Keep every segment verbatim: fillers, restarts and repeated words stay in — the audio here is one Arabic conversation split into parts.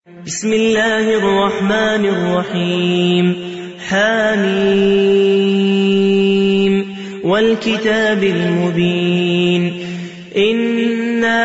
بسم الله الرحمن الرحيم حميم والكتاب المبين إنا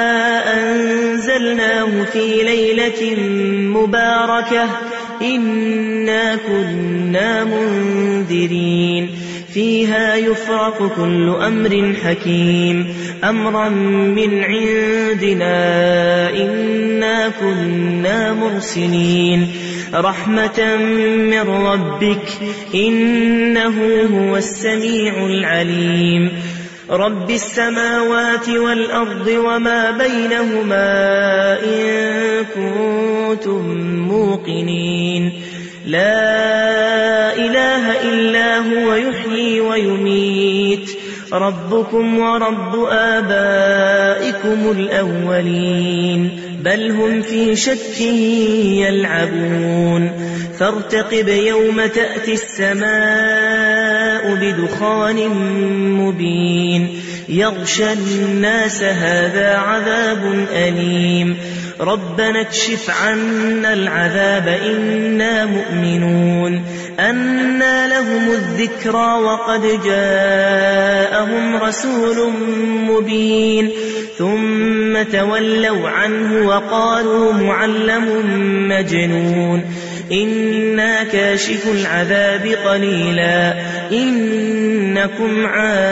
أنزلناه في ليلة مباركة إنا كنا منذرين فيها يفرق كل أمر حكيم أمرا من عندنا إنا كنا مرسلين رحمة من ربك إنه هو السميع العليم رب السماوات والأرض وما بينهما إن كنتم موقنين لا إله إلا هو يحيي ويميت ربكم ورب آبائكم الأولين بل هم في شك يلعبون فارتقب يوم تأتي السماء بدخان مبين يغشى الناس هذا عذاب أليم ربنا اكشف عنا العذاب إنا مؤمنون أنى لهم الذكرى وقد جاءهم رسول مبين ثم تولوا عنه وقالوا معلم مجنون إنا كاشف العذاب قليلا إنكم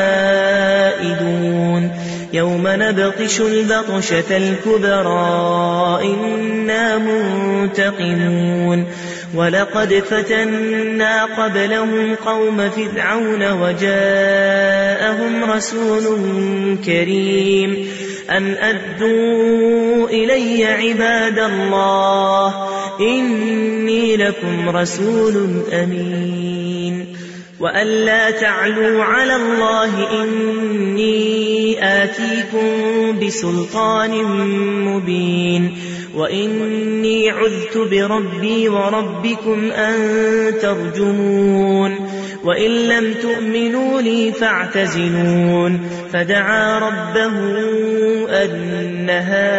عائدون يوم نبطش البطشة الكبرى إنا منتقمون ولقد فتنا قبلهم قوم فرعون وجاءهم رسول كريم أن أدوا إلي عباد الله إني لكم رسول أمين وأن لا تعلوا على الله إني آتيكم بسلطان مبين وإني عذت بربي وربكم أن ترجمون وإن لم تؤمنوا لي فاعتزلون فدعا ربه أن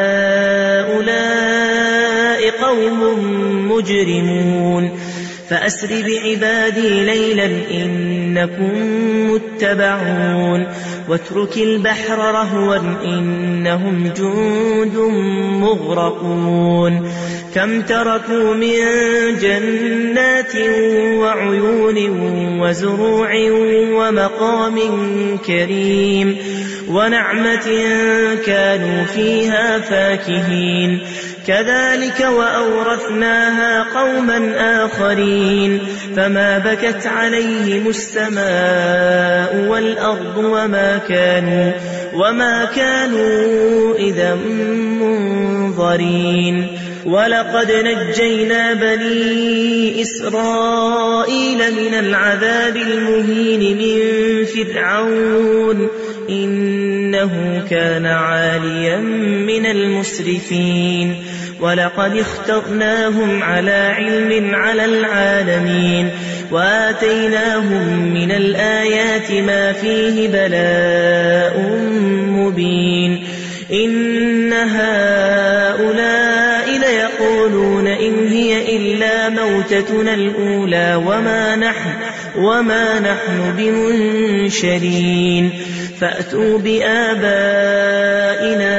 هؤلاء قوم مجرمون فأسر بعبادي ليلا إنكم متبعون واترك البحر رهوا إنهم جند مغرقون كم تركوا من جنات وعيون وزروع ومقام كريم ونعمة كانوا فيها فاكهين كذلك وأورثناها قوما آخرين فما بكت عليهم السماء والأرض وما كانوا, وما كانوا إذا منظرين ولقد نجينا بني إسرائيل من العذاب المهين من فرعون إنه كان عاليا من المسرفين ولقد اخترناهم على علم على العالمين وآتيناهم من الآيات ما فيه بلاء مبين إن هؤلاء ليقولون إن هي إلا موتتنا الأولى وما نحن, وما نحن بمنشرين فأتوا بآبائنا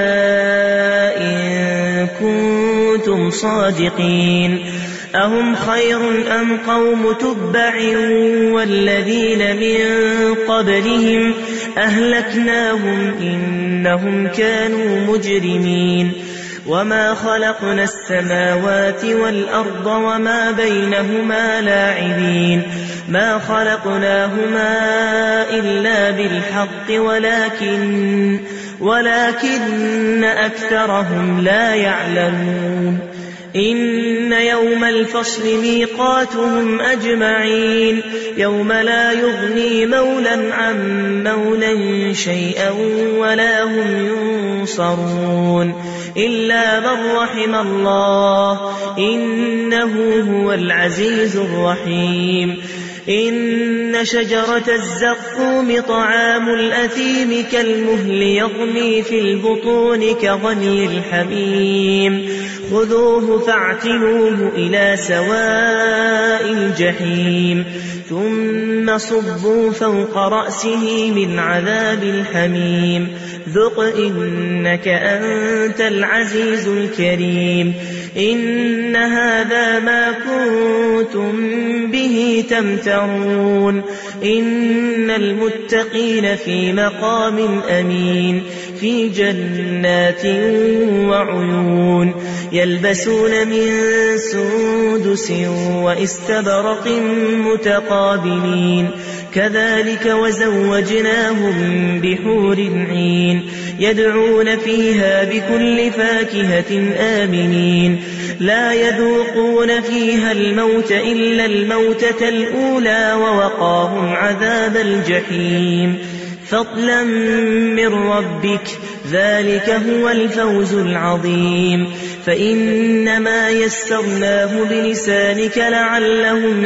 إن كنتم صادقين أهم خير أم قوم تبع والذين من قبلهم أهلكناهم إنهم كانوا مجرمين وما خلقنا السماوات والأرض وما بينهما لاعبين ما خلقناهما إلا بالحق ولكن, ولكن أكثرهم لا يعلمون إن يوم الفصل ميقاتهم أجمعين يوم لا يغني مولا عن مولا شيئا ولا هم ينصرون إلا من رحم الله إنه هو العزيز الرحيم إن شجرة الزقوم طعام الأثيم كالمهل يغلي في البطون كغلي الحميم خذوه فاعتلوه إلى سواء الجحيم ثم صبوا فوق رأسه من عذاب الحميم ذق إنك أنت العزيز الكريم إن هذا ما كنتم به تمترون إن المتقين في مقام أمين في جنات وعيون يلبسون من سندس واستبرق متقابلين كذلك وزوجناهم بحور عين يدعون فيها بكل فاكهة آمنين لا يذوقون فيها الموت إلا الموتة الأولى ووقاهم عذاب الجحيم فضلا من ربك ذلك هو الفوز العظيم فإنما يسرناه بلسانك لعلهم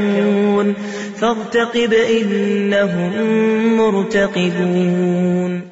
يتذكرون فارتقب إنهم مرتقبون